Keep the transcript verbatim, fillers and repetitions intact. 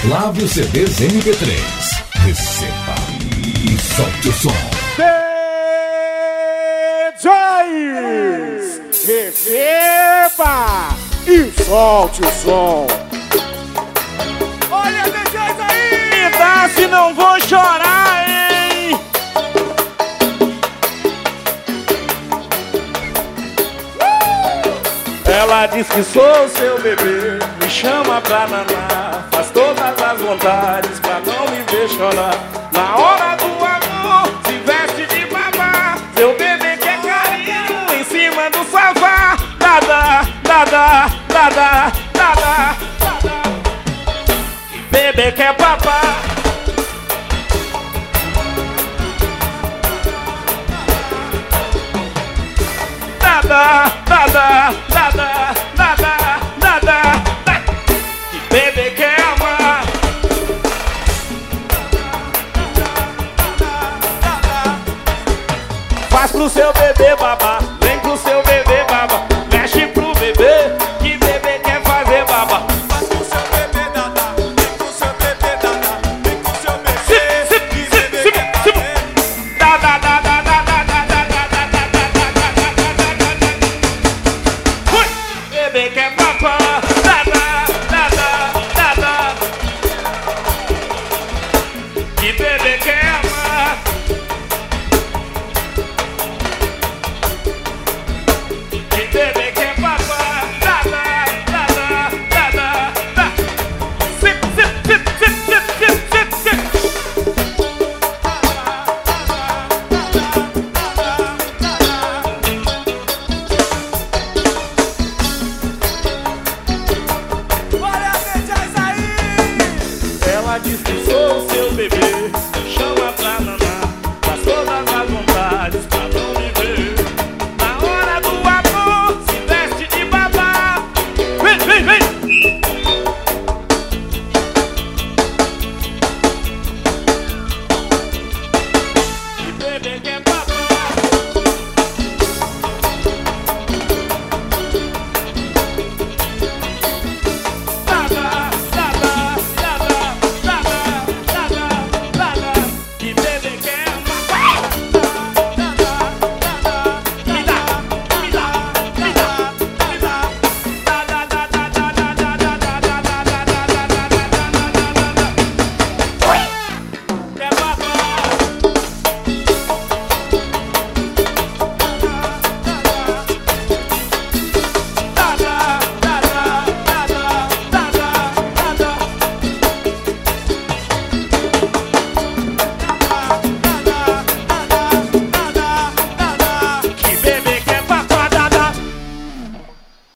Flávio C Ds M P três. Receba e solte o som. D Js, receba e solte o som. Olha, D Js aí! Me dá, se não vou chorar, hein? Ela diz que sou seu bebê, me chama pra naná, faz todas as vontades pra não me ver chorar. Na hora do amor, se veste de babá, seu bebê quer carinho em cima do sofá. Nada, nada, nada, nada, nada. Bebê quer papá. Nada, nada, nada, nada, nada, nada. Que bebê quer amar. Faz pro seu bebê babá, vem pro seu bebê babá, mexe pro bebê, que bebê quer fazer babá. Faz pro seu bebê dadá, vem pro seu bebê dadá, vem pro seu bebê, que bebê quer fazer. Dada, dada, dada, dada, dada, dada, dada. Bebê quer papá, dada, dada, dada. Que bebê quer amar. Que bebê quer papá, dada, dada, dada, dada. Zip, zip, zip, zip, zip, zip, zip, zip. Olha, D Js aí! Ela diz que sou seu bebê, chama